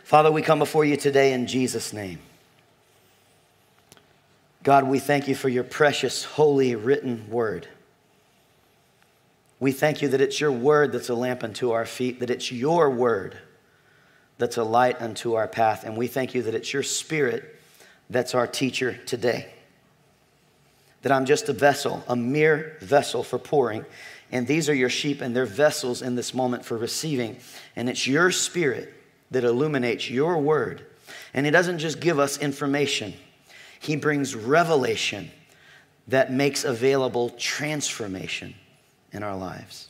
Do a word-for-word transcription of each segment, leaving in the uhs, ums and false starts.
Father, we come before you today in Jesus' name. God, we thank you for your precious, holy, written word. We thank you that it's your word that's a lamp unto our feet, that it's your word that's a light unto our path. And we thank you that it's your spirit that's our teacher today. That I'm just a vessel, a mere vessel for pouring. And these are your sheep and they're vessels in this moment for receiving. And it's your spirit that illuminates your word. And he doesn't just give us information. He brings revelation that makes available transformation in our lives.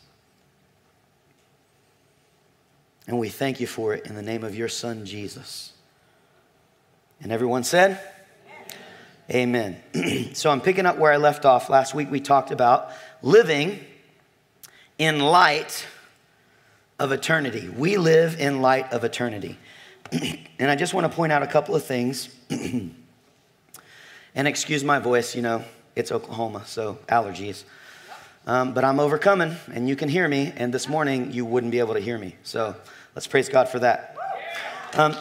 And we thank you for it in the name of your son, Jesus. And everyone said, amen. Amen. So I'm picking up where I left off. Last week we talked about living in light of eternity. We live in light of eternity. And I just want to point out a couple of things. And excuse my voice, you know, it's Oklahoma, so allergies. Um, but I'm overcoming, and you can hear me. And this morning, you wouldn't be able to hear me. So let's praise God for that. Um,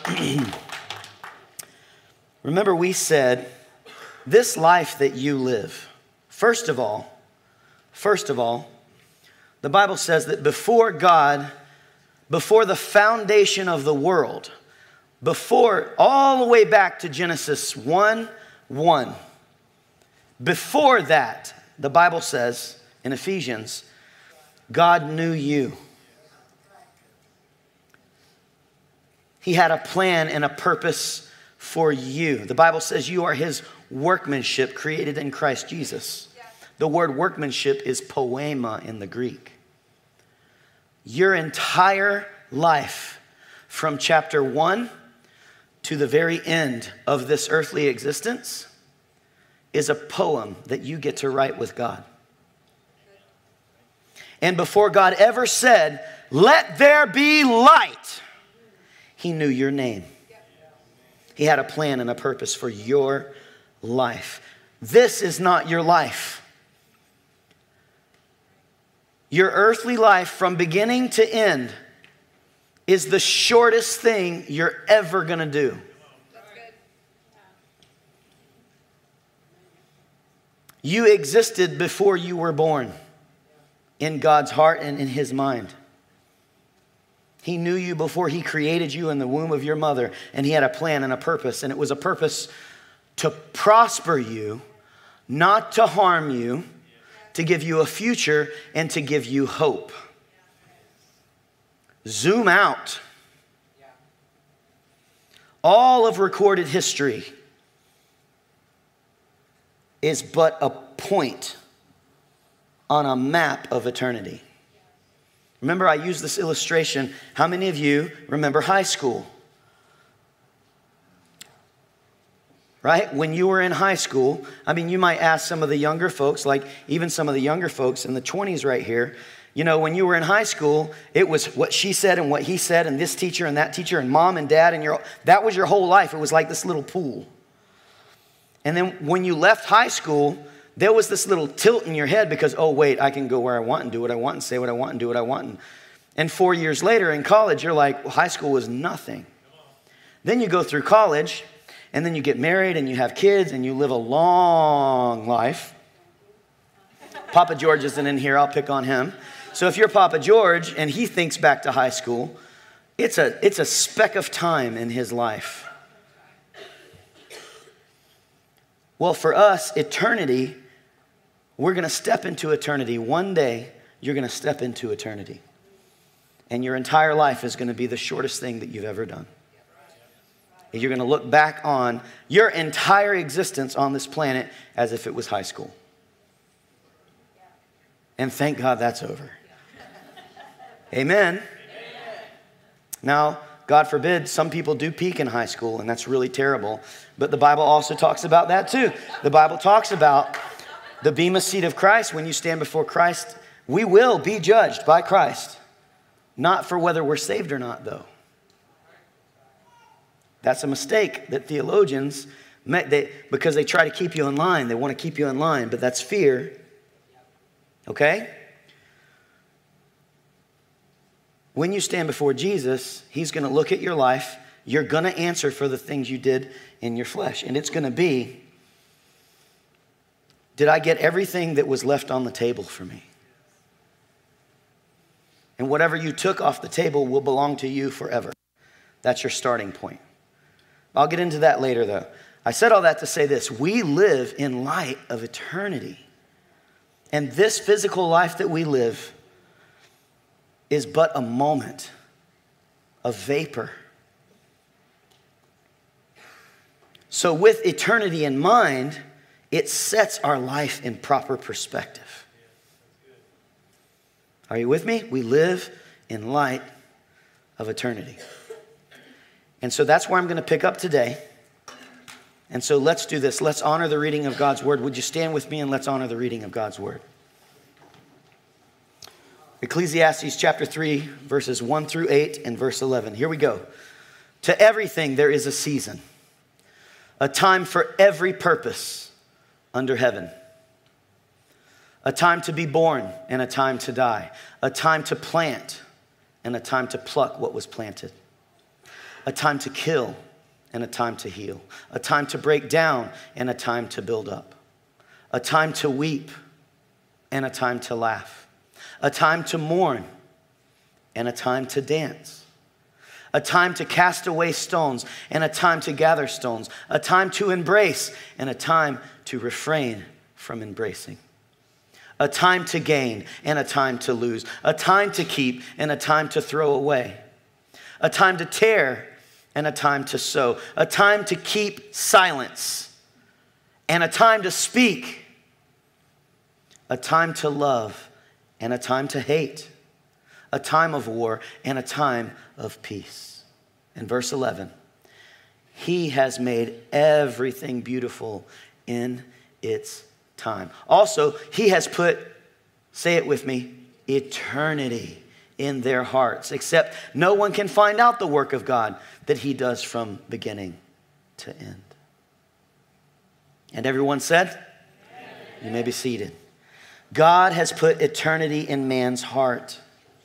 remember, we said, this life that you live, first of all, first of all, the Bible says that before God, before the foundation of the world, before, all the way back to Genesis one, one, before that, the Bible says in Ephesians, God knew you. He had a plan and a purpose for you. The Bible says you are his workmanship created in Christ Jesus. The word workmanship is poema in the Greek. Your entire life from chapter one to the very end of this earthly existence is a poem that you get to write with God. And before God ever said, let there be light, he knew your name. He had a plan and a purpose for your life. This is not your life. Your earthly life from beginning to end is the shortest thing you're ever going to do. You existed before you were born in God's heart and in his mind. He knew you before he created you in the womb of your mother, and he had a plan and a purpose, and it was a purpose to prosper you, not to harm you, to give you a future and to give you hope. Zoom out. All of recorded history is but a point on a map of eternity. Remember, I used this illustration. How many of you remember high school? Right? When you were in high school, I mean, you might ask some of the younger folks, like even some of the younger folks in the twenties right here, you know, when you were in high school, it was what she said and what he said and this teacher and that teacher and mom and dad and your, that was your whole life. It was like this little pool. And then when you left high school, there was this little tilt in your head because, oh, wait, I can go where I want and do what I want and say what I want and do what I want. And, and four years later in college, you're like, well, high school was nothing. Then you go through college, and then you get married and you have kids and you live a long life. Papa George isn't in here. I'll pick on him. So if you're Papa George and he thinks back to high school, it's a, it's a speck of time in his life. Well, for us, eternity, we're going to step into eternity. One day, you're going to step into eternity. And your entire life is going to be the shortest thing that you've ever done. You're going to look back on your entire existence on this planet as if it was high school. And thank God that's over. Amen. Amen. Now, God forbid, some people do peak in high school, and that's really terrible. But the Bible also talks about that too. The Bible talks about the bema seat of Christ. When you stand before Christ, we will be judged by Christ. Not for whether we're saved or not, though. That's a mistake that theologians make, they, because they try to keep you in line. They want to keep you in line, but that's fear. Okay? When you stand before Jesus, he's going to look at your life you're going to answer for the things you did in your flesh. And it's going to be, did I get everything that was left on the table for me? And whatever you took off the table will belong to you forever. That's your starting point. I'll get into that later, though. I said all that to say this. We live in light of eternity. And this physical life that we live is but a moment, a vapor. So with eternity in mind, it sets our life in proper perspective. Are you with me? We live in light of eternity. And so that's where I'm going to pick up today. And so let's do this. Let's honor the reading of God's word. Would you stand with me and let's honor the reading of God's word? Ecclesiastes chapter three, verses one through eight and verse eleven. Here we go. To everything there is a season, a time for every purpose under heaven. A time to be born and a time to die. A time to plant and a time to pluck what was planted. A time to kill and a time to heal. A time to break down and a time to build up. A time to weep and a time to laugh. A time to mourn and a time to dance. A time to cast away stones and a time to gather stones. A time to embrace and a time to refrain from embracing. A time to gain and a time to lose. A time to keep and a time to throw away. A time to tear and a time to sow. A time to keep silence and a time to speak. A time to love and a time to hate. A time of war and a time of peace. And verse eleven, he has made everything beautiful in its time. Also, he has put, say it with me, eternity in their hearts, except no one can find out the work of God that he does from beginning to end. And everyone said, amen. You may be seated. God has put eternity in man's heart.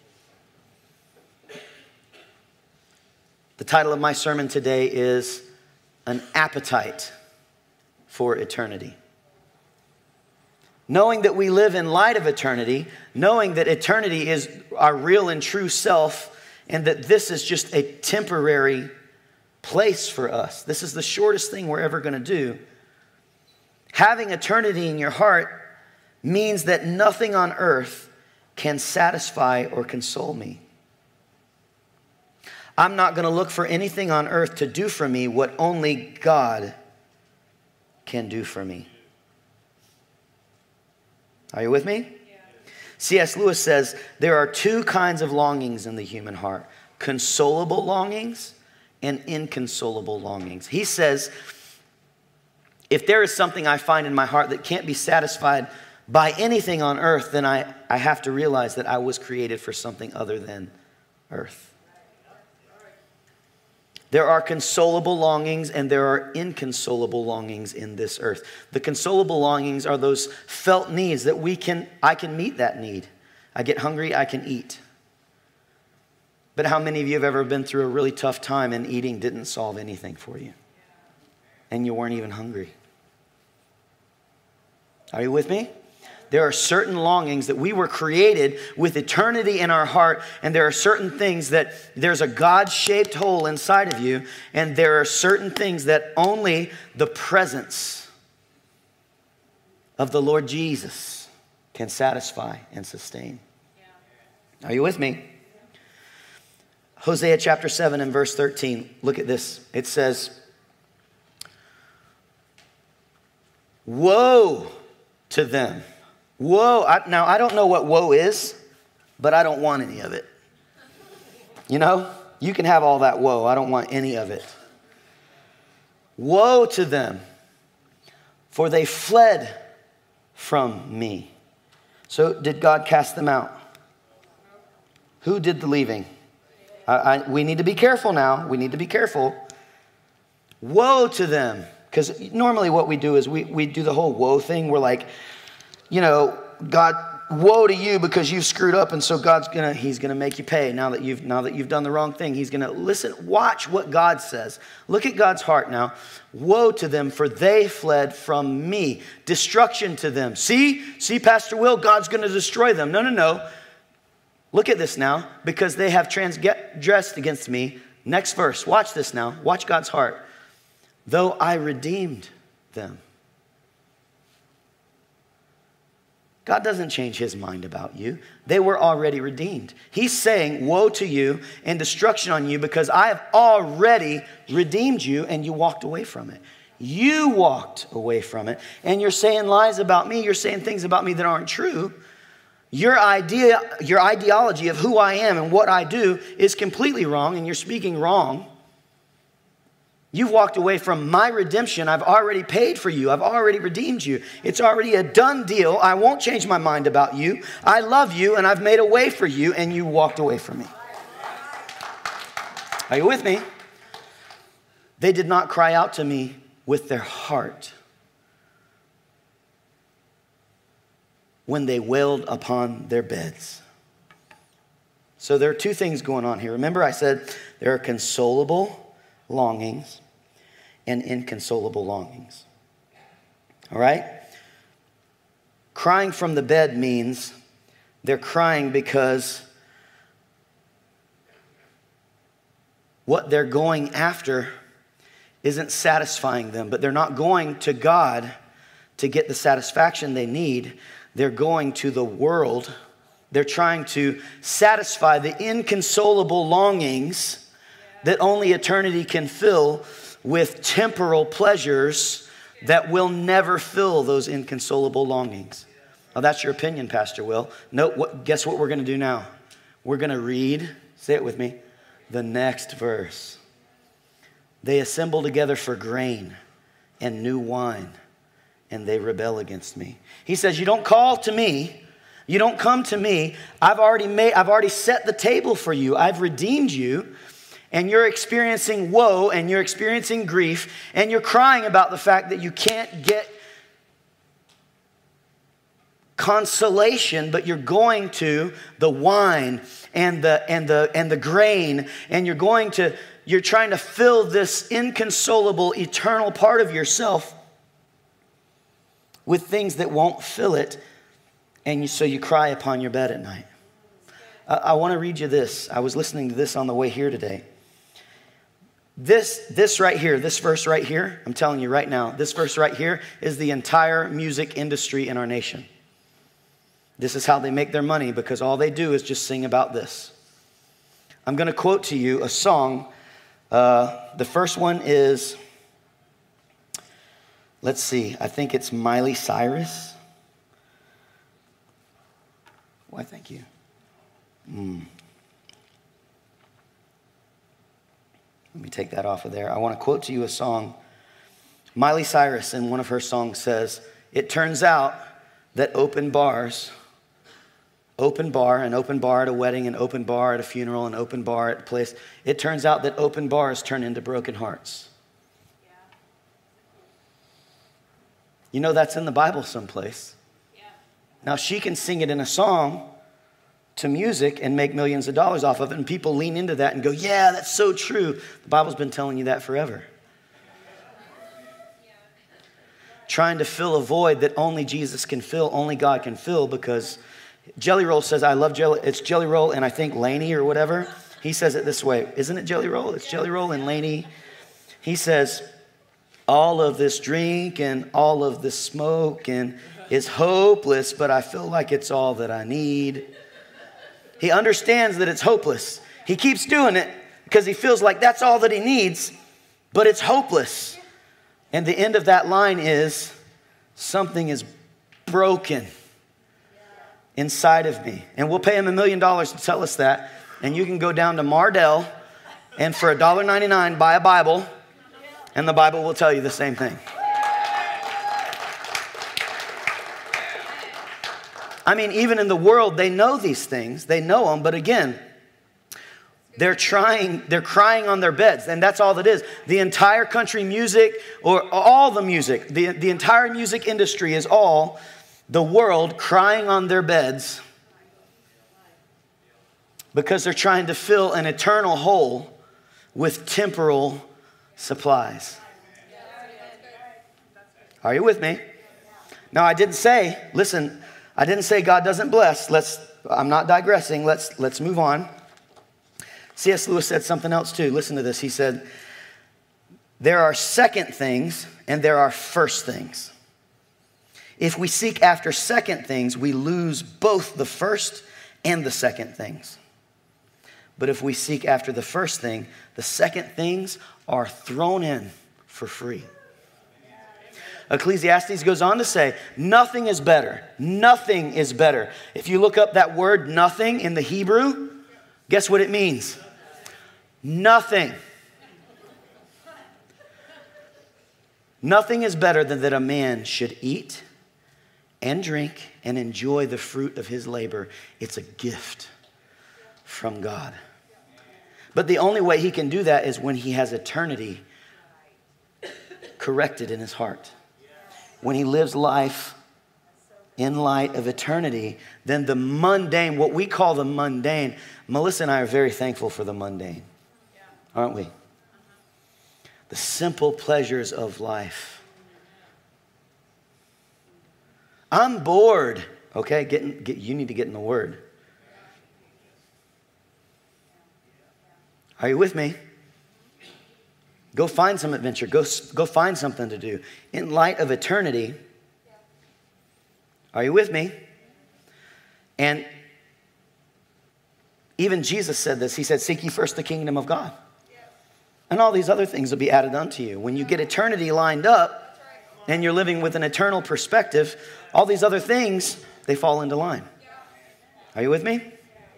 The title of my sermon today is An Appetite for Eternity. Knowing that we live in light of eternity, knowing that eternity is our real and true self, and that this is just a temporary place for us. This is the shortest thing we're ever going to do. Having eternity in your heart means that nothing on earth can satisfy or console me. I'm not going to look for anything on earth to do for me what only God can do for me. Are you with me? Yeah. C S Lewis says there are two kinds of longings in the human heart: consolable longings and inconsolable longings. He says, if there is something I find in my heart that can't be satisfied by anything on earth, then I, I have to realize that I was created for something other than earth. There are consolable longings and there are inconsolable longings in this earth. The consolable longings are those felt needs that we can, I can meet that need. I get hungry, I can eat. But how many of you have ever been through a really tough time and eating didn't solve anything for you? And you weren't even hungry. Are you with me? There are certain longings that we were created with eternity in our heart, and there are certain things that there's a God-shaped hole inside of you, and there are certain things that only the presence of the Lord Jesus can satisfy and sustain. Yeah. Are you with me? Hosea chapter seven and verse thirteen. Look at this. It says, woe to them. Woe. I, now, I don't know what woe is, but I don't want any of it. You know, you can have all that woe. I don't want any of it. Woe to them, for they fled from me. So did God cast them out? Who did the leaving? I, I, we need to be careful now. We need to be careful. Woe to them. Because normally what we do is we, we do the whole woe thing. We're like, you know, God woe to you because you've screwed up, and so God's gonna, he's gonna make you pay now that you've now that you've done the wrong thing. He's gonna listen, watch what God says. Look at God's heart now. Woe to them, for they fled from me. Destruction to them. See, see, Pastor Will, God's gonna destroy them. No, no, no. Look at this now, because they have transgressed against me. Next verse, watch this now. Watch God's heart. Though I redeemed them. God doesn't change his mind about you. They were already redeemed. He's saying, woe to you and destruction on you because I have already redeemed you and you walked away from it. You walked away from it and you're saying lies about me. You're saying things about me that aren't true. Your idea, your ideology of who I am and what I do is completely wrong and you're speaking wrong. You've walked away from my redemption. I've already paid for you. I've already redeemed you. It's already a done deal. I won't change my mind about you. I love you and I've made a way for you and you walked away from me. Are you with me? They did not cry out to me with their heart when they wailed upon their beds. So there are two things going on here. Remember I said there are consolable longings and inconsolable longings. All right? Crying from the bed means they're crying because what they're going after isn't satisfying them, but they're not going to God to get the satisfaction they need. They're going to the world. They're trying to satisfy the inconsolable longings that only eternity can fill with temporal pleasures that will never fill those inconsolable longings. Now that's your opinion, Pastor Will. No, what, guess what we're going to do now? We're going to read, say it with me, the next verse. They assemble together for grain and new wine, and they rebel against me. He says, you don't call to me. You don't come to me. I've already made, I've already set the table for you. I've redeemed you. And you're experiencing woe and you're experiencing grief and you're crying about the fact that you can't get consolation, but you're going to the wine and the and the and the grain and you're going to you're trying to fill this inconsolable eternal part of yourself with things that won't fill it, and you, so you cry upon your bed at night. I, I want to read you this. I was listening to this on the way here today. This, this right here, this verse right here, I'm telling you right now, this verse right here is the entire music industry in our nation. This is how they make their money because all they do is just sing about this. I'm going to quote to you a song. Uh, the first one is, let's see, I think it's Miley Cyrus. Why, thank you. Mm. Let me take that off of there. I want to quote to you a song. Miley Cyrus in one of her songs says, it turns out that open bars, open bar, an open bar at a wedding, an open bar at a funeral, an open bar at a place, it turns out that open bars turn into broken hearts. Yeah. You know that's in the Bible someplace. Yeah. Now she can sing it in a song to music and make millions of dollars off of it. And people lean into that and go, yeah, that's so true. The Bible's been telling you that forever. Yeah. Trying to fill a void that only Jesus can fill, only God can fill, because Jelly Roll says, I love Jelly, it's Jelly Roll and I think Laney or whatever. He says it this way. Isn't it Jelly Roll? It's Jelly Roll and Laney. He says, all of this drink and all of this smoke and is hopeless, but I feel like it's all that I need. He understands that it's hopeless. He keeps doing it because he feels like that's all that he needs, but it's hopeless. And the end of that line is, something is broken inside of me. And we'll pay him a million dollars to tell us that. And you can go down to Mardell and for one dollar ninety-nine buy a Bible, and the Bible will tell you the same thing. I mean, even in the world, they know these things. They know them. But again, they're trying, they're crying on their beds. And that's all that is. The entire country music, or all the music, the, the entire music industry is all the world crying on their beds because they're trying to fill an eternal hole with temporal supplies. Are you with me? Now, I didn't say, listen, I didn't say God doesn't bless. Let's, I'm not digressing. Let's, let's move on. C S Lewis said something else too. Listen to this. He said, there are second things and there are first things. If we seek after second things, we lose both the first and the second things. But if we seek after the first thing, the second things are thrown in for free. Ecclesiastes goes on to say, nothing is better. Nothing is better. If you look up that word nothing in the Hebrew, guess what it means? Nothing. Nothing is better than that a man should eat and drink and enjoy the fruit of his labor. It's a gift from God. But the only way he can do that is when he has eternity corrected in his heart. When he lives life in light of eternity, then the mundane, what we call the mundane, Melissa and I are very thankful for the mundane, aren't we? The simple pleasures of life. I'm bored. Okay, get in, get, you need to get in the Word. Are you with me? Go find some adventure. Go, go find something to do. In light of eternity, are you with me? And even Jesus said this. He said, seek ye first the kingdom of God. And all these other things will be added unto you. When you get eternity lined up and you're living with an eternal perspective, all these other things, they fall into line. Are you with me?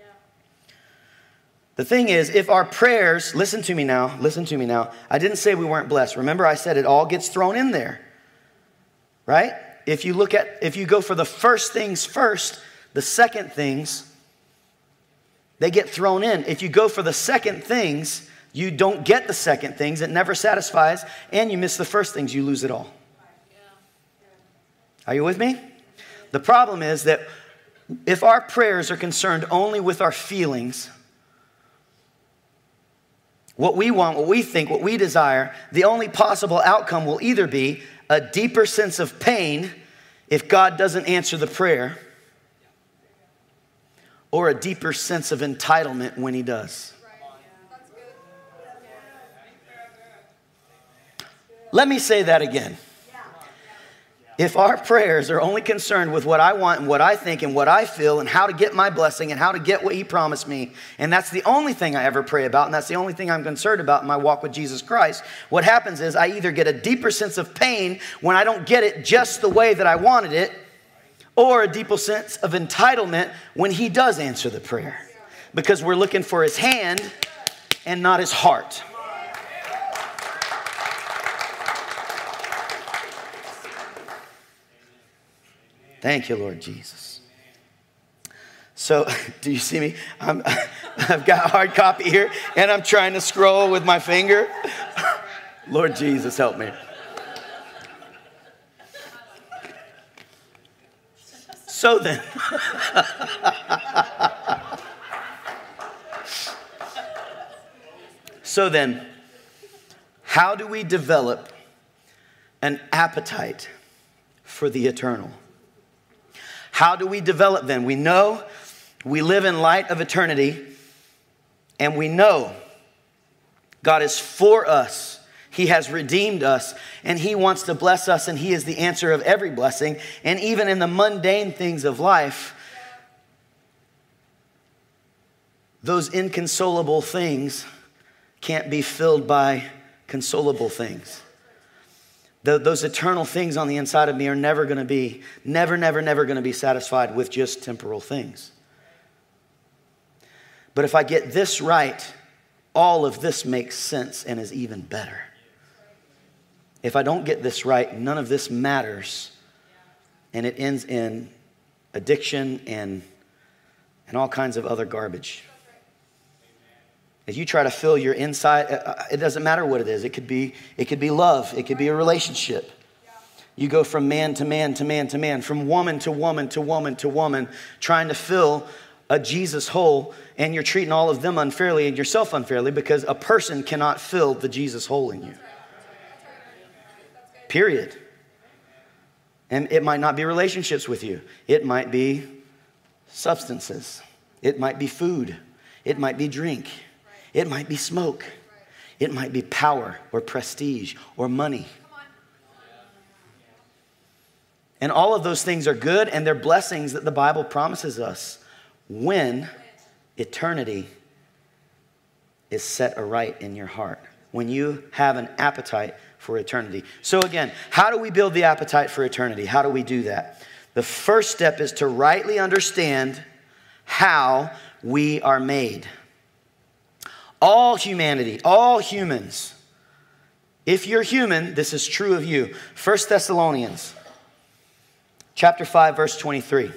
The thing is, if our prayers, listen to me now, listen to me now. I didn't say we weren't blessed. Remember, I said it all gets thrown in there, right? If you look at, if you go for the first things first, the second things, they get thrown in. If you go for the second things, you don't get the second things. It never satisfies, and you miss the first things. You lose it all. Are you with me? The problem is that if our prayers are concerned only with our feelings, what we want, what we think, what we desire, the only possible outcome will either be a deeper sense of pain if God doesn't answer the prayer, or a deeper sense of entitlement when he does. Let me say that again. If our prayers are only concerned with what I want and what I think and what I feel and how to get my blessing and how to get what he promised me, and that's the only thing I ever pray about, and that's the only thing I'm concerned about in my walk with Jesus Christ, what happens is I either get a deeper sense of pain when I don't get it just the way that I wanted it, or a deeper sense of entitlement when he does answer the prayer. Because we're looking for his hand and not his heart. Thank you, Lord Jesus. So, do you see me? I'm, I've got a hard copy here, and I'm trying to scroll with my finger. Lord Jesus, help me. So then, so then, how do we develop an appetite for the eternal? How do we develop then? We know we live in light of eternity, and we know God is for us. He has redeemed us, and he wants to bless us, and he is the answer of every blessing. And even in the mundane things of life, those inconsolable things can't be filled by consolable things. The, those eternal things on the inside of me are never going to be, never, never, never going to be satisfied with just temporal things. But if I get this right, all of this makes sense and is even better. If I don't get this right, none of this matters. And it ends in addiction and, and all kinds of other garbage. As you try to fill your inside, it doesn't matter what it is. It could be, it could be love. It could be a relationship. You go from man to man to man to man, from woman to woman to woman to woman, trying to fill a Jesus hole, and you're treating all of them unfairly and yourself unfairly because a person cannot fill the Jesus hole in you. Period. And it might not be relationships with you. It might be substances. It might be food. It might be drink. It might be smoke. It might be power or prestige or money. And all of those things are good, and they're blessings that the Bible promises us when eternity is set aright in your heart. When you have an appetite for eternity. So again, how do we build the appetite for eternity? How do we do that? The first step is to rightly understand how we are made. All humanity, all humans. If you're human, this is true of you. First Thessalonians chapter five, verse twenty-three.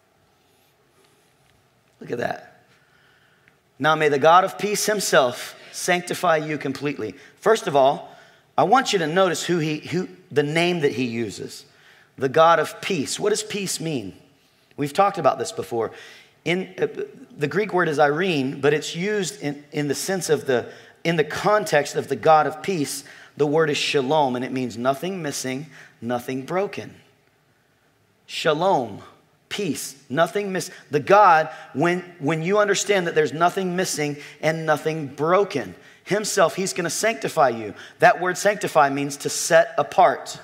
Look at that. Now may the God of peace himself sanctify you completely. First of all, I want you to notice who he, who the name that he uses. The God of peace. What does peace mean? We've talked about this before. In uh, the Greek word is Irene, but it's used in, in the sense of the, in the context of the God of peace. The word is shalom, and it means nothing missing, nothing broken. Shalom, peace, nothing missing. The God, when, when you understand that there's nothing missing and nothing broken, himself, he's going to sanctify you. That word sanctify means to set apart.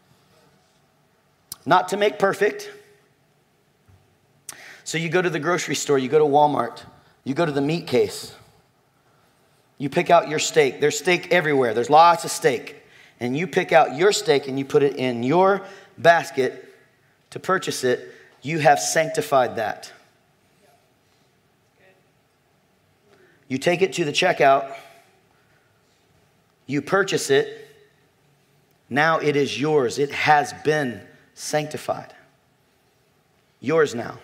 Not to make perfect. So you go to the grocery store, you go to Walmart, you go to the meat case. You pick out your steak. There's steak everywhere. There's lots of steak. And you pick out your steak and you put it in your basket to purchase it. You have sanctified that. You take it to the checkout. You purchase it. Now it is yours. It has been sanctified. Yours now.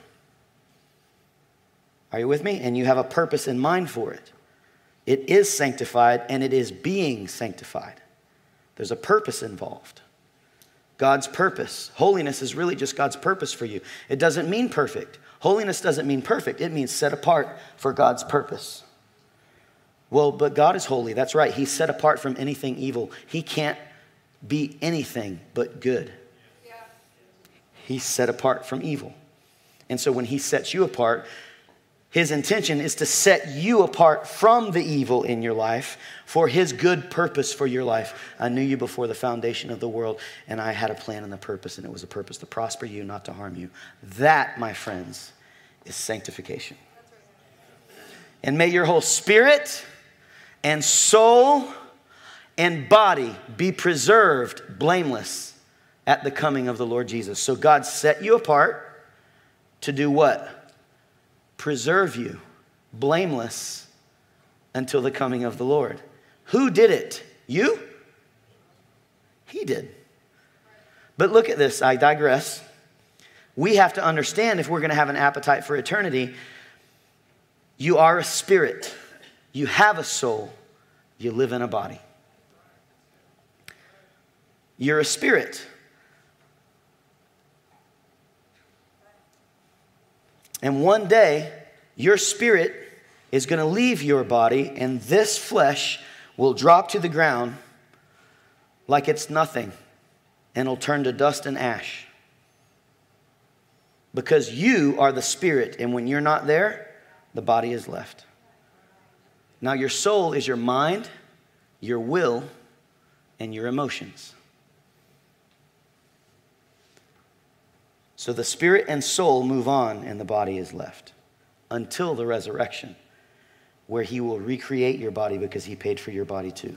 Are you with me? And you have a purpose in mind for it. It is sanctified and it is being sanctified. There's a purpose involved. God's purpose. Holiness is really just God's purpose for you. It doesn't mean perfect. Holiness doesn't mean perfect. It means set apart for God's purpose. Well, but God is holy. That's right. He's set apart from anything evil. He can't be anything but good. He's set apart from evil. And so when he sets you apart, his intention is to set you apart from the evil in your life for his good purpose for your life. I knew you before the foundation of the world, and I had a plan and a purpose, and it was a purpose to prosper you, not to harm you. That, my friends, is sanctification. And may your whole spirit and soul and body be preserved blameless at the coming of the Lord Jesus. So God set you apart to do what? Preserve you blameless until the coming of the Lord. Who did it? You? He did. But look at this. I digress. We have to understand if we're going to have an appetite for eternity, you are a spirit. You have a soul. You live in a body. You're a spirit. And one day, your spirit is going to leave your body, and this flesh will drop to the ground like it's nothing, and it'll turn to dust and ash. Because you are the spirit, and when you're not there, the body is left. Now, your soul is your mind, your will, and your emotions. So the spirit and soul move on and the body is left until the resurrection, where he will recreate your body because he paid for your body too.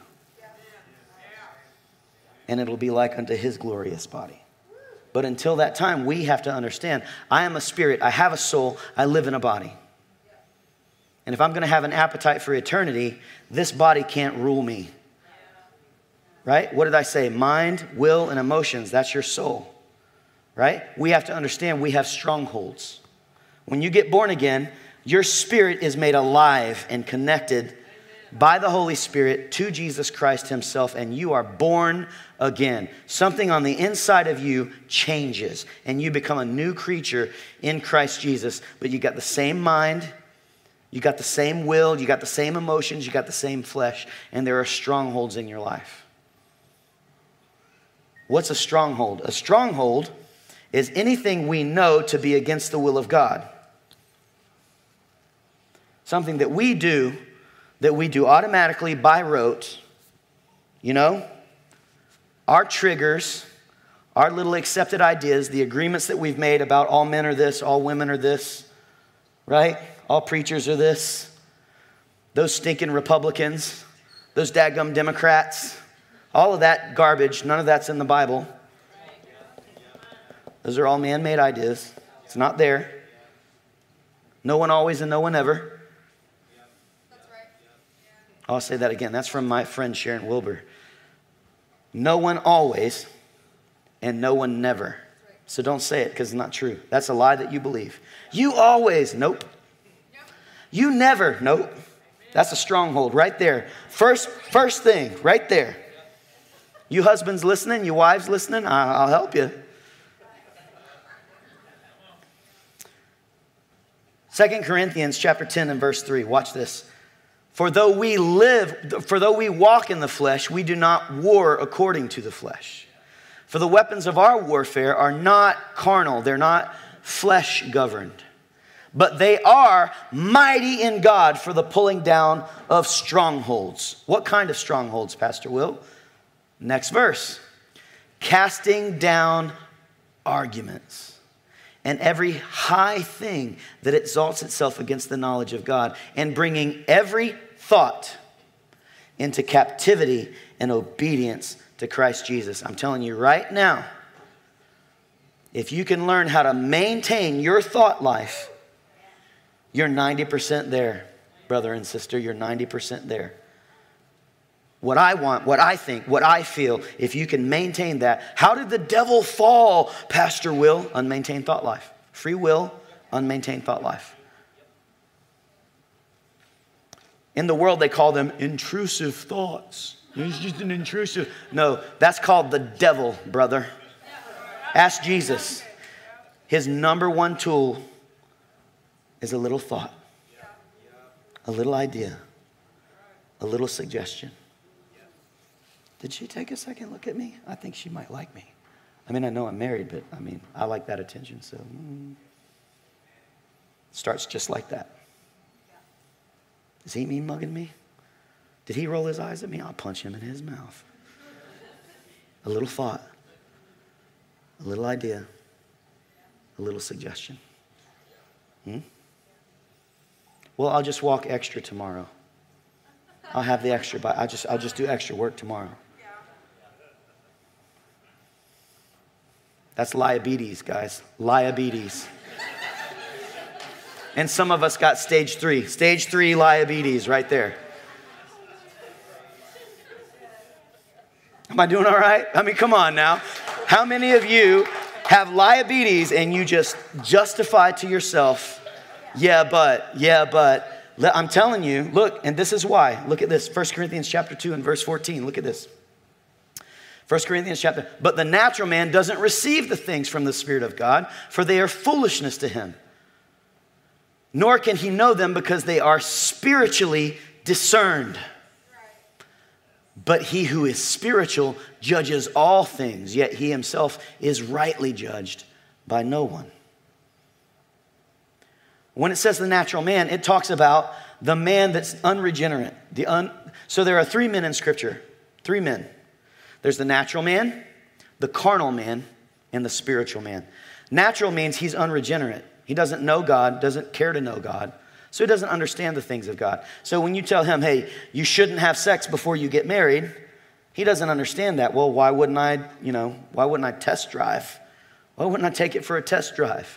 And it'll be like unto his glorious body. But until that time, we have to understand, I am a spirit, I have a soul, I live in a body. And if I'm going to have an appetite for eternity, this body can't rule me. Right? What did I say? Mind, will, and emotions. That's your soul. Right? We have to understand we have strongholds. When you get born again, your spirit is made alive and connected by the Holy Spirit to Jesus Christ himself, and you are born again. Something on the inside of you changes, and you become a new creature in Christ Jesus. But you got the same mind, you got the same will, you got the same emotions, you got the same flesh, and there are strongholds in your life. What's a stronghold? A stronghold is anything we know to be against the will of God. Something that we do, that we do automatically by rote, you know? Our triggers, our little accepted ideas, the agreements that we've made about all men are this, all women are this, right? All preachers are this. Those stinking Republicans, those dadgum Democrats, all of that garbage, none of that's in the Bible. Those are all man-made ideas. It's not there. No one always and no one ever. I'll say that again. That's from my friend Sharon Wilbur. No one always and no one never. So don't say it because it's not true. That's a lie that you believe. You always, nope. You never, nope. That's a stronghold right there. First, first thing right there. You husbands listening, you wives listening, I'll help you. Second Corinthians chapter ten and verse three. Watch this. For though we live, for though we walk in the flesh, we do not war according to the flesh. For the weapons of our warfare are not carnal. They're not flesh governed. But they are mighty in God for the pulling down of strongholds. What kind of strongholds, Pastor Will? Next verse. Casting down arguments and every high thing that exalts itself against the knowledge of God, and bringing every thought into captivity and obedience to Christ Jesus. I'm telling you right now, if you can learn how to maintain your thought life, you're ninety percent there, brother and sister. You're ninety percent there. What I want, what I think, what I feel, if you can maintain that. How did the devil fall, Pastor Will? Unmaintained thought life. Free will, unmaintained thought life. In the world, they call them intrusive thoughts. It's just an intrusive. No, that's called the devil, brother. Ask Jesus. His number one tool is a little thought, a little idea, a little suggestion. Did she take a second look at me? I think she might like me. I mean, I know I'm married, but I mean, I like that attention. So mm, starts just like that. Is he mean mugging me? Did he roll his eyes at me? I'll punch him in his mouth. A little thought, a little idea, a little suggestion. Hmm? Well, I'll just walk extra tomorrow. I'll have the extra, but I just I'll just do extra work tomorrow. That's liabetes, guys. Liabetes. And some of us got stage three. Stage three liabetes right there. Am I doing all right? I mean, come on now. How many of you have liabetes and you just justify to yourself, yeah, but, yeah, but. I'm telling you, look, and this is why. Look at this. First Corinthians chapter two and verse fourteen. Look at this. First Corinthians chapter, but the natural man doesn't receive the things from the Spirit of God, for they are foolishness to him. Nor can he know them because they are spiritually discerned. But he who is spiritual judges all things, yet he himself is rightly judged by no one. When it says the natural man, it talks about the man that's unregenerate. The un, so there are three men in Scripture. Three men. There's the natural man, the carnal man, and the spiritual man. Natural means he's unregenerate. He doesn't know God, doesn't care to know God. So he doesn't understand the things of God. So when you tell him, hey, you shouldn't have sex before you get married, he doesn't understand that. Well, why wouldn't I, you know, why wouldn't I test drive? Why wouldn't I take it for a test drive?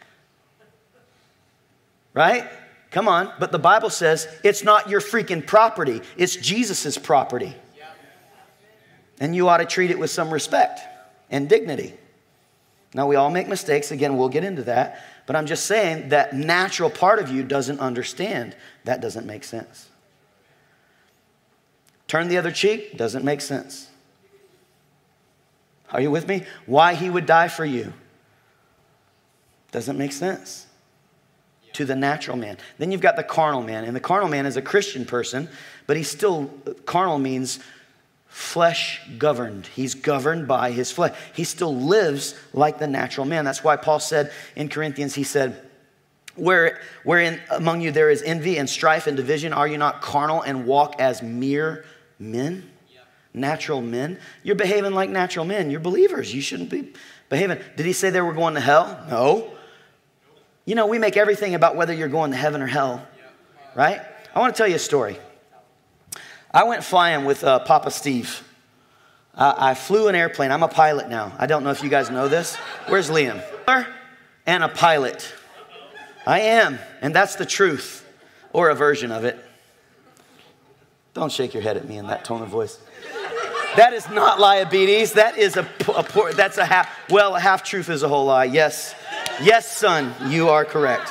Right? Come on. But the Bible says it's not your freaking property. It's Jesus's property. And you ought to treat it with some respect and dignity. Now, we all make mistakes. Again, we'll get into that. But I'm just saying that natural part of you doesn't understand. That doesn't make sense. Turn the other cheek doesn't make sense. Are you with me? Why he would die for you doesn't make sense to the natural man. Then you've got the carnal man. And the carnal man is a Christian person, but he's still, carnal means flesh governed. He's governed by his flesh. He still lives like the natural man. That's why Paul said in Corinthians, he said, Where, wherein among you there is envy and strife and division, are you not carnal and walk as mere men? Natural men. You're behaving like natural men. You're believers. You shouldn't be behaving. Did he say they were going to hell? No. You know, we make everything about whether you're going to heaven or hell, right? I want to tell you a story. I went flying with uh, Papa Steve. Uh, I flew an airplane. I'm a pilot now. I don't know if you guys know this. Where's Liam? And a pilot. I am, and that's the truth, or a version of it. Don't shake your head at me in that tone of voice. That is not liabetes. That is a, a poor, that's a half, well, a half truth is a whole lie. Yes, yes, son, you are correct.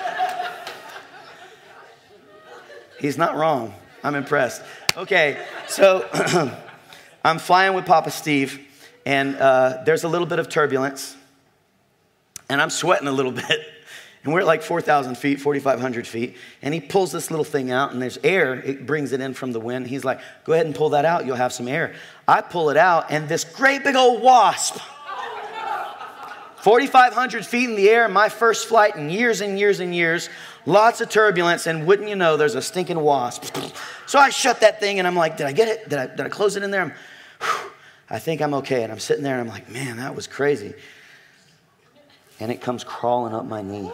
He's not wrong. I'm impressed. Okay, so I'm flying with Papa Steve, and uh, there's a little bit of turbulence, and I'm sweating a little bit. And we're at like four thousand feet, forty-five hundred feet. And he pulls this little thing out, and there's air. It brings it in from the wind. He's like, go ahead and pull that out. You'll have some air. I pull it out, and this great big old wasp, forty-five hundred feet in the air, my first flight in years and years and years, lots of turbulence, and wouldn't you know, there's a stinking wasp. So I shut that thing, and I'm like, did I get it? Did I, did I close it in there? I'm, whew, I think I'm okay. And I'm sitting there, and I'm like, man, that was crazy. And it comes crawling up my knee.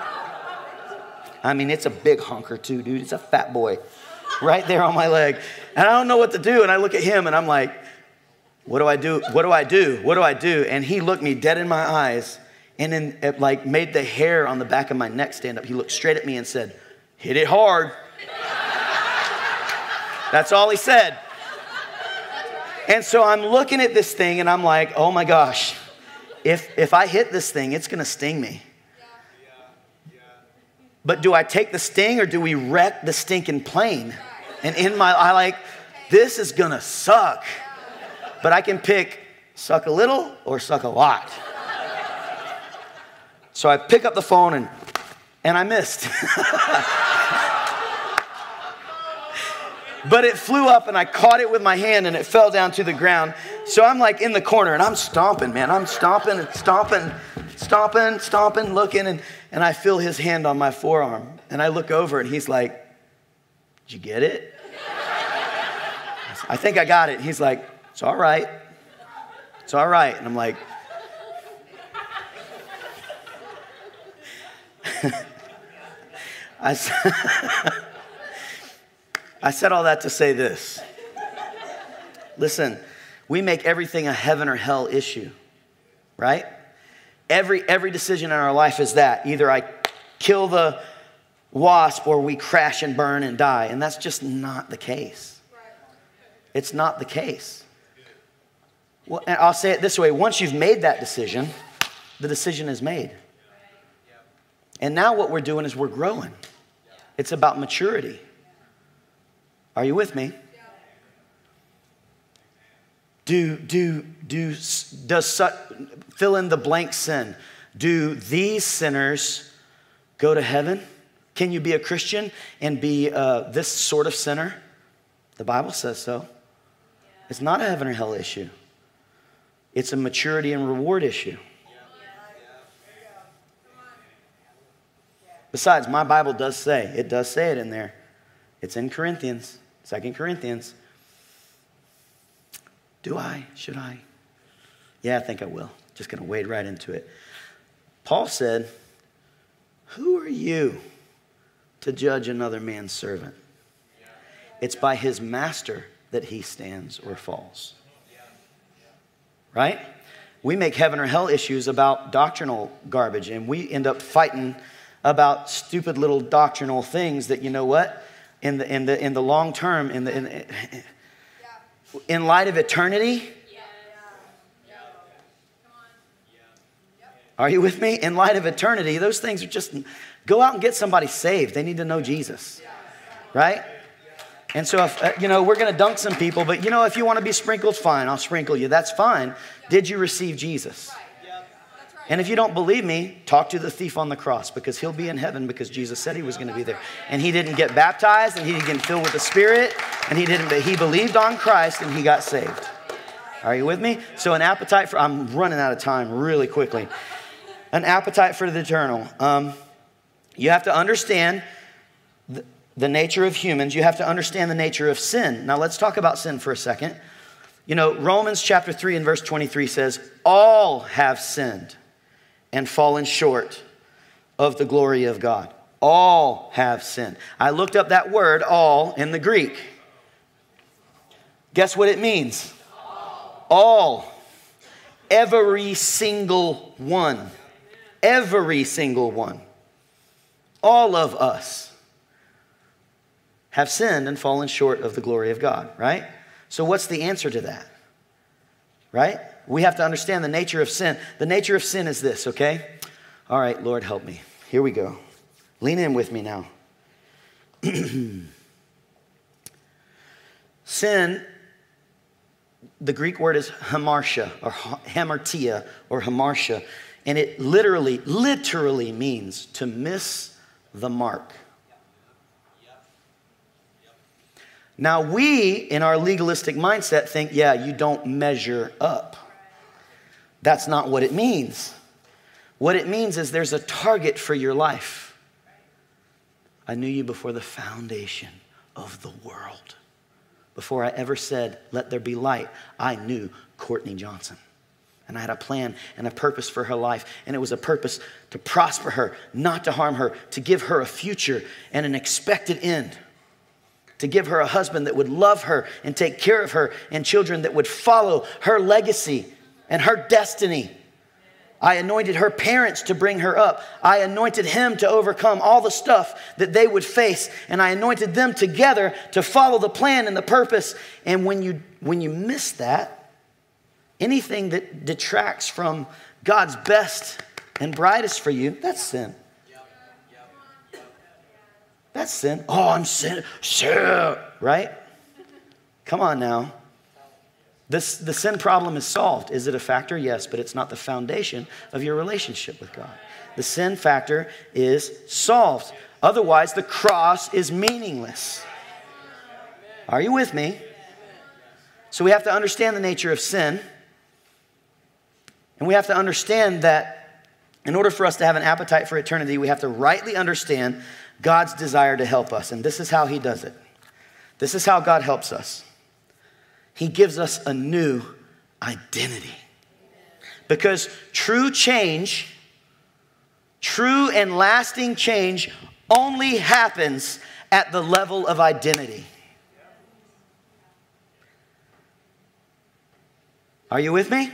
I mean, it's a big honker too, dude. It's a fat boy right there on my leg. And I don't know what to do. And I look at him and I'm like, what do I do? What do I do? What do I do? And he looked me dead in my eyes and then it like made the hair on the back of my neck stand up. He looked straight at me and said, hit it hard. That's all he said. And so I'm looking at this thing and I'm like, oh my gosh, if, if I hit this thing, it's going to sting me. But do I take the sting or do we wreck the stinking plane? And in my, I like, this is gonna suck. But I can pick suck a little or suck a lot. So I pick up the phone and, and I missed. But it flew up and I caught it with my hand and it fell down to the ground. So I'm like in the corner and I'm stomping, man. I'm stomping and stomping, stomping, stomping, looking. And, and I feel his hand on my forearm. And I look over and he's like, did you get it? I think I got it. He's like, it's all right. It's all right. And I'm like, I said, I said all that to say this. Listen, we make everything a heaven or hell issue, right? Every, every decision in our life is that. Either I kill the wasp or we crash and burn and die. And that's just not the case. It's not the case. Well, and I'll say it this way. Once you've made that decision, the decision is made. And now what we're doing is we're growing. It's about maturity. Are you with me? Do, do, do, does, fill in the blank sin. Do these sinners go to heaven? Can you be a Christian and be uh, this sort of sinner? The Bible says so. It's not a heaven or hell issue. It's a maturity and reward issue. Besides, my Bible does say, it does say it in there. It's in Corinthians, Second Corinthians. Do I? Should I? Yeah, I think I will. Just going to wade right into it. Paul said, who are you to judge another man's servant? It's by his master that he stands or falls. Right? We make heaven or hell issues about doctrinal garbage, and we end up fighting about stupid little doctrinal things that, you know what? In the in the in the long term, in the in, in light of eternity, are you with me? In light of eternity, those things are just, go out and get somebody saved. They need to know Jesus, right? And so, if, uh, you know, we're going to dunk some people, but, you know, if you want to be sprinkled, fine, I'll sprinkle you. That's fine. Did you receive Jesus? And if you don't believe me, talk to the thief on the cross, because he'll be in heaven because Jesus said he was going to be there. And he didn't get baptized, and he didn't get filled with the Spirit, and he didn't, but he believed on Christ and he got saved. Are you with me? So an appetite for, I'm running out of time really quickly. An appetite for the eternal. Um, you have to understand the, the nature of humans. You have to understand the nature of sin. Now let's talk about sin for a second. You know, Romans chapter three and verse twenty-three says, all have sinned and fallen short of the glory of God. All have sinned. I looked up that word, all, in the Greek. Guess what it means? All. All. Every single one. Every single one. All of us have sinned and fallen short of the glory of God, right? So what's the answer to that? Right? We have to understand the nature of sin. The nature of sin is this, okay? All right, Lord, help me. Here we go. Lean in with me now. Sin, the Greek word is hamartia, or hamartia, or hamartia, and it literally, literally means to miss the mark. Now we, in our legalistic mindset, think, yeah, you don't measure up. That's not what it means. What it means is there's a target for your life. I knew you before the foundation of the world. Before I ever said, let there be light, I knew Courtney Johnson. And I had a plan and a purpose for her life. And it was a purpose to prosper her, not to harm her, to give her a future and an expected end. To give her a husband that would love her and take care of her, and children that would follow her legacy and her destiny. I anointed her parents to bring her up. I anointed him to overcome all the stuff that they would face. And I anointed them together to follow the plan and the purpose. And when you, when you miss that, anything that detracts from God's best and brightest for you, that's sin. That's sin. Oh, I'm sin. Sin. Right? Come on now. This, the sin problem is solved. Is it a factor? Yes, but it's not the foundation of your relationship with God. The sin factor is solved. Otherwise, the cross is meaningless. Are you with me? So we have to understand the nature of sin. And we have to understand that in order for us to have an appetite for eternity, we have to rightly understand God's desire to help us. And this is how he does it. This is how God helps us. He gives us a new identity. Because true change, true and lasting change only happens at the level of identity. Are you with me?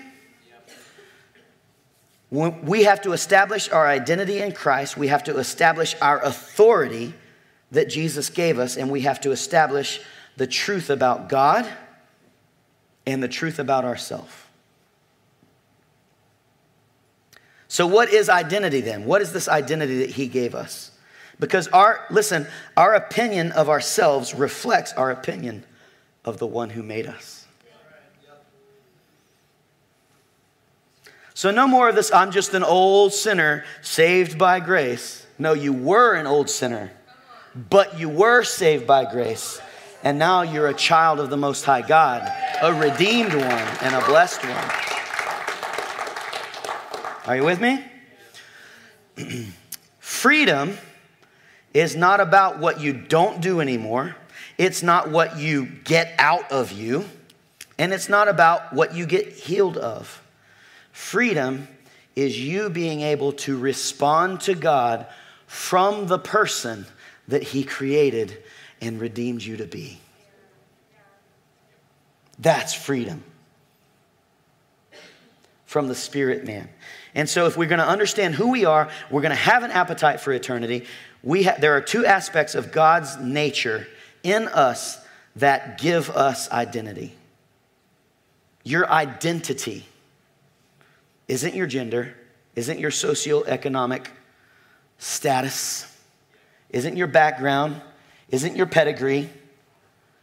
We have to establish our identity in Christ. We have to establish our authority that Jesus gave us. And we have to establish the truth about God and the truth about ourselves. So what is identity then? What is this identity that he gave us? Because our, listen, our opinion of ourselves reflects our opinion of the one who made us. So no more of this, I'm just an old sinner saved by grace. No, you were an old sinner, but you were saved by grace. And now you're a child of the Most High God, a redeemed one and a blessed one. Are you with me? Freedom is not about what you don't do anymore. It's not what you get out of you. And it's not about what you get healed of. Freedom is you being able to respond to God from the person that he created and redeemed you to be. That's freedom from the spirit man. And so if we're going to understand who we are, we're going to have an appetite for eternity. We ha- there are two aspects of God's nature in us that give us identity. Your identity isn't your gender, isn't your socioeconomic status, isn't your background, isn't your pedigree.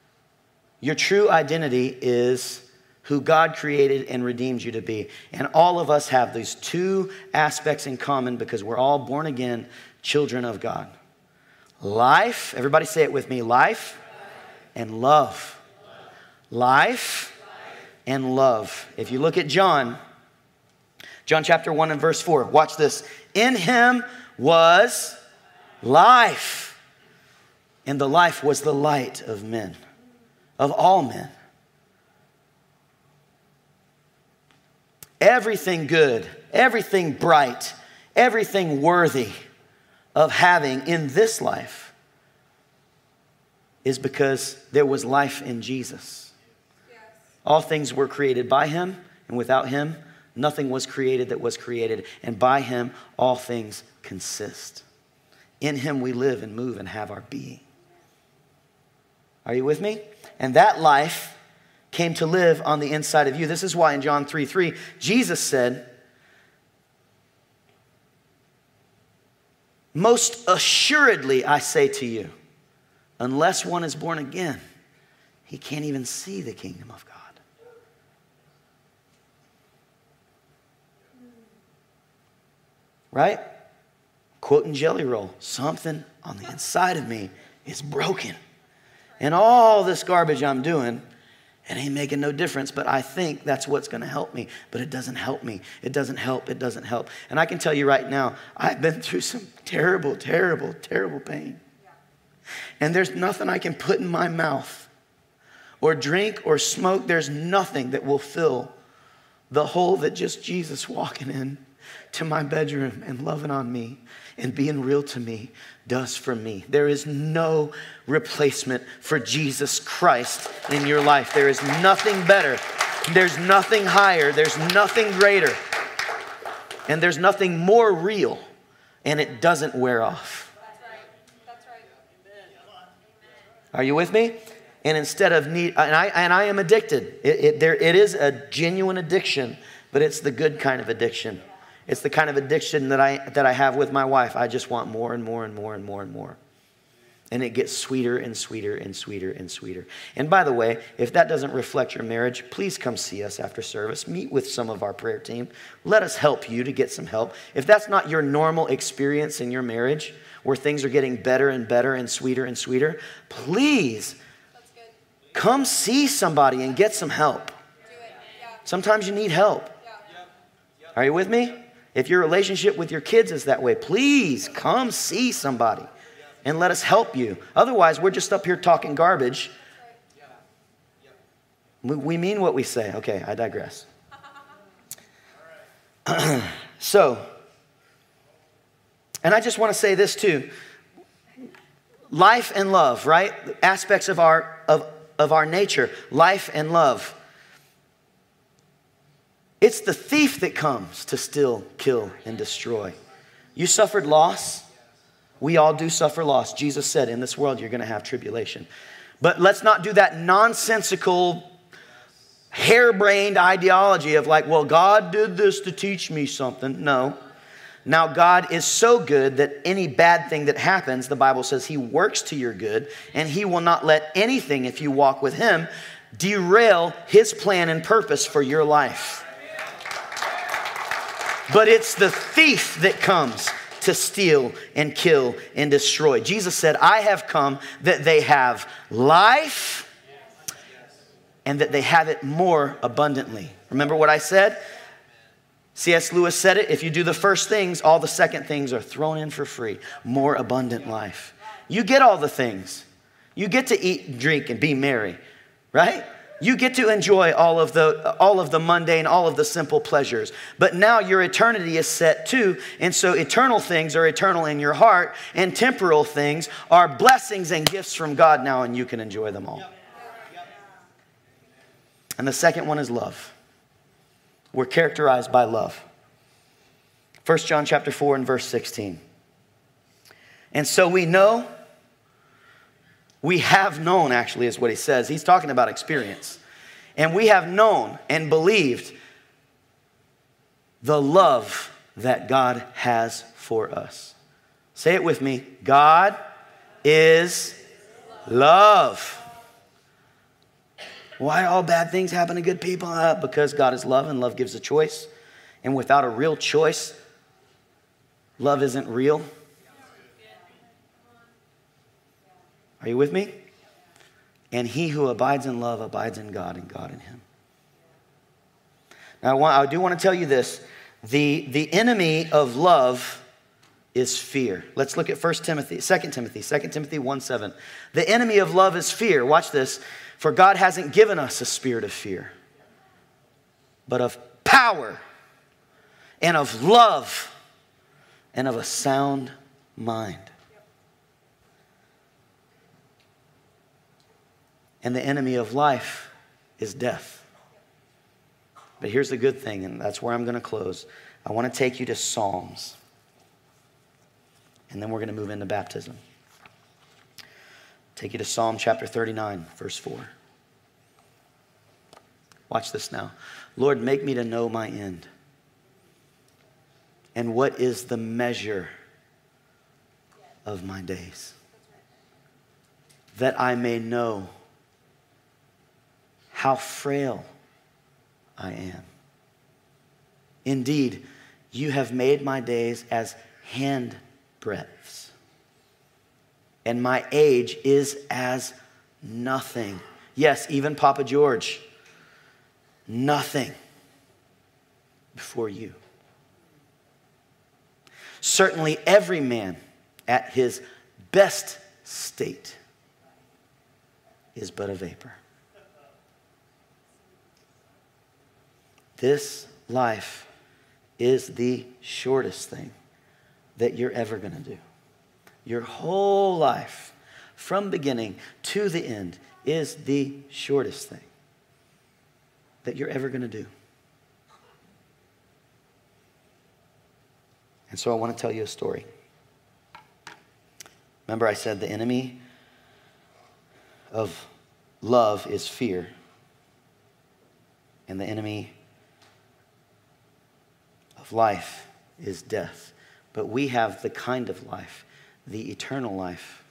Your true identity is who God created and redeemed you to be. And all of us have these two aspects in common because we're all born again children of God. Life, everybody say it with me, life and love. Life and love. If you look at John, John chapter one and verse four, watch this. In him was life, and the life was the light of men, of all men. Everything good, everything bright, everything worthy of having in this life is because there was life in Jesus. Yes. All things were created by him, and without him, nothing was created that was created. And by him, all things consist. In him we live and move and have our being. Are you with me? And that life came to live on the inside of you. This is why in John three three, Jesus said, most assuredly I say to you, unless one is born again, he can't even see the kingdom of God. Right? Quoting Jelly Roll, something on the inside of me is broken. And all this garbage I'm doing, it ain't making no difference, but I think that's what's going to help me. But it doesn't help me. It doesn't help. It doesn't help. And I can tell you right now, I've been through some terrible, terrible, terrible pain. And there's nothing I can put in my mouth or drink or smoke. There's nothing that will fill the hole that just Jesus walking in to my bedroom and loving on me and being real to me does for me. There is no replacement for Jesus Christ in your life. There is nothing better. There's nothing higher. There's nothing greater. And there's nothing more real. And it doesn't wear off. That's right. That's right. Are you with me? And instead of need, and I and I am addicted. It, it, there, it is a genuine addiction, but it's the good kind of addiction. It's the kind of addiction that I that I have with my wife. I just want more and more and more and more and more. And it gets sweeter and sweeter and sweeter and sweeter. And by the way, if that doesn't reflect your marriage, please come see us after service. Meet with some of our prayer team. Let us help you to get some help. If that's not your normal experience in your marriage, where things are getting better and better and sweeter and sweeter, please come see somebody and get some help. Sometimes you need help. Are you with me? If your relationship with your kids is that way, please come see somebody and let us help you. Otherwise, we're just up here talking garbage. We, we mean what we say. Okay, I digress. So, and I just want to say this too. Life and love, right? Aspects of our of, of our nature. Life and love. It's the thief that comes to steal, kill, and destroy. You suffered loss. We all do suffer loss. Jesus said, in this world, you're going to have tribulation. But let's not do that nonsensical, harebrained ideology of like, well, God did this to teach me something. No. Now, God is so good that any bad thing that happens, the Bible says he works to your good, and he will not let anything, if you walk with him, derail his plan and purpose for your life. But it's the thief that comes to steal and kill and destroy. Jesus said, I have come that they have life and that they have it more abundantly. Remember what I said? C S Lewis said it, if you do the first things, all the second things are thrown in for free. More abundant life. You get all the things. You get to eat, drink, and be merry, right? You get to enjoy all of the all of the mundane, all of the simple pleasures. But now your eternity is set too. And so eternal things are eternal in your heart. And temporal things are blessings and gifts from God now. And you can enjoy them all. And the second one is love. We're characterized by love. First John chapter four and verse sixteen. And so we know... We have known, actually, is what he says. He's talking about experience. And we have known and believed the love that God has for us. Say it with me. God is love. Why all bad things happen to good people? Uh, because God is love and love gives a choice. And without a real choice, love isn't real. Are you with me? And he who abides in love abides in God and God in him. Now, I, want, I do want to tell you this. The, the enemy of love is fear. Let's look at First Timothy, Second Timothy, Second Timothy one seven. The enemy of love is fear. Watch this. For God hasn't given us a spirit of fear, but of power and of love and of a sound mind. And the enemy of life is death. But here's the good thing, and that's where I'm going to close. I want to take you to Psalms. And then we're going to move into baptism. Take you to Psalm chapter thirty-nine, verse four. Watch this now. Lord, make me to know my end. And what is the measure of my days? That I may know how frail I am. Indeed, you have made my days as hand breadths, and my age is as nothing. Yes, even Papa George, nothing before you. Certainly every man at his best state is but a vapor. This life is the shortest thing that you're ever going to do. Your whole life, from beginning to the end, is the shortest thing that you're ever going to do. And so I want to tell you a story. Remember I said the enemy of love is fear, and the enemy of life is death. But we have the kind of life, the eternal life,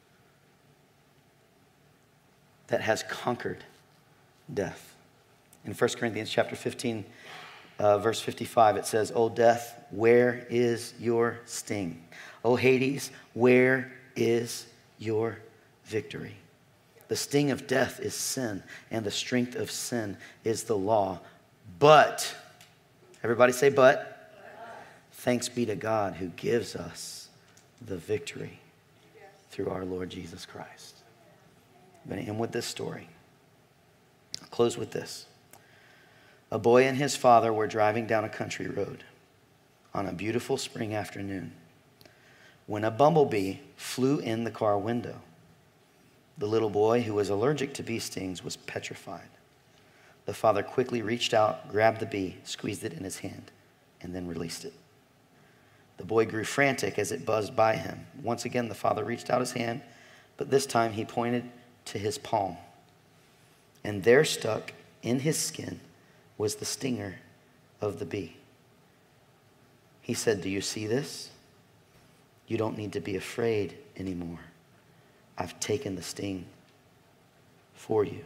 that has conquered death. In First Corinthians chapter fifteen, uh, verse fifty-five, it says, O death, where is your sting? O Hades, where is your victory? The sting of death is sin, and the strength of sin is the law. But, everybody say but. Thanks be to God who gives us the victory through our Lord Jesus Christ. I'm going to end with this story. I'll close with this. A boy and his father were driving down a country road on a beautiful spring afternoon when a bumblebee flew in the car window. The little boy, who was allergic to bee stings, was petrified. The father quickly reached out, grabbed the bee, squeezed it in his hand, and then released it. The boy grew frantic as it buzzed by him. Once again, the father reached out his hand, but this time he pointed to his palm. And there, stuck in his skin, was the stinger of the bee. He said, do you see this? You don't need to be afraid anymore. I've taken the sting for you.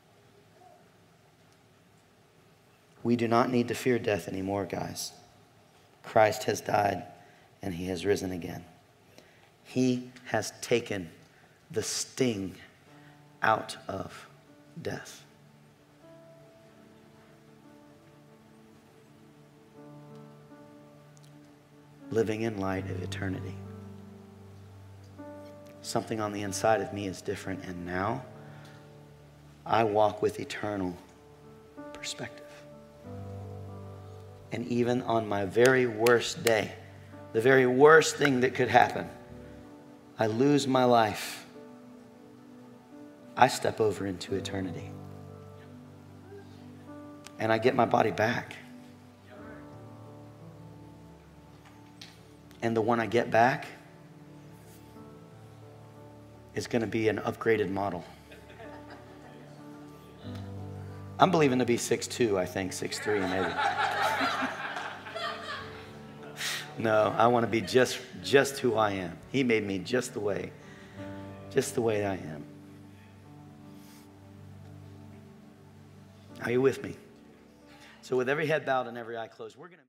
We do not need to fear death anymore, guys. Christ has died and he has risen again. He has taken the sting out of death. Living in light of eternity. Something on the inside of me is different, and now I walk with eternal perspective. And even on my very worst day, the very worst thing that could happen, I lose my life, I step over into eternity. And I get my body back. And the one I get back is going to be an upgraded model. I'm believing to be six two, I think, six three maybe. No, I want to be just, just who I am. He made me just the way, just the way I am. Are you with me? So with every head bowed and every eye closed, we're going to